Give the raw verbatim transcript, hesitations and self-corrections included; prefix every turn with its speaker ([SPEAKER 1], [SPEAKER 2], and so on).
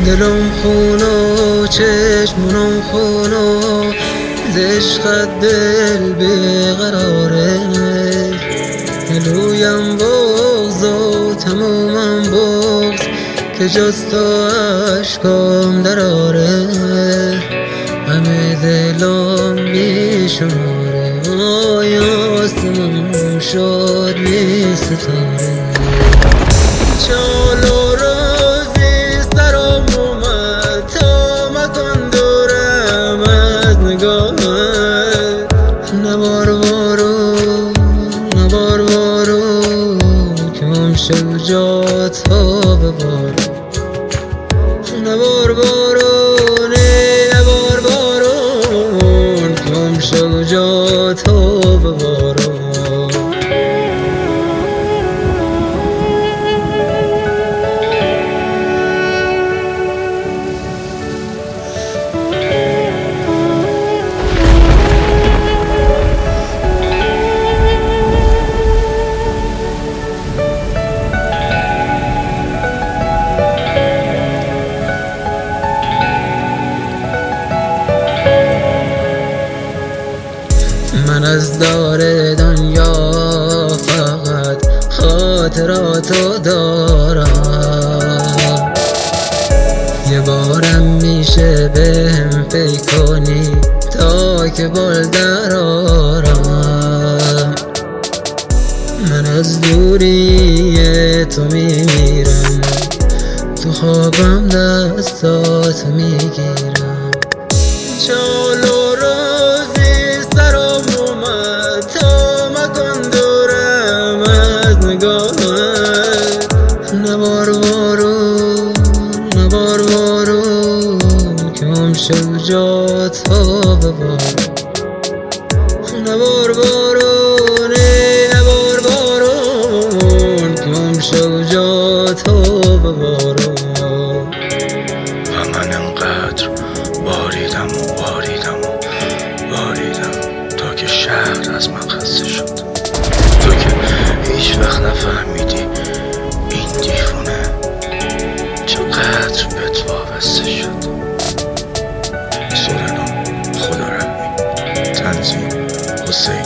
[SPEAKER 1] دلم خون و چشمونم خون و عشقت دل بیقراره، دلویم بغض و تمومم بغض که جز تو عشقم دراره، همه دلم بیشماره وای آسمون شد بی ستاره. چال و روزی سرم اومد تا مکن دورم از نگاهت، نبار بارون نبار بارون که هم شجاعت ها ببار، نبار بارون نبار بارون که هم شجاعت ها ببار. من از دار دنیا فقط خاطراتو دارم، یه بارم میشه بهم فکر کنی تا که بال درارم. من از دوری تو میمیرم، تو خوابم دستاتو میگیرم. چال و روزی سرم اومد تا مکن دورم از نگاهت، نبار بارون نبار بارون که هم شجاعت ها ببار، نبار بارون نبار بارون که هم شجاعت ها ببار.
[SPEAKER 2] و من انقدر باریدم و باریدم و باریدم تا که شهر از من خسته شد، تو که هیچ وقت نفهمیدی این دیوونه چقدر بهت وابسته شد. سورنا خدا رحمی، تنظیم حسین.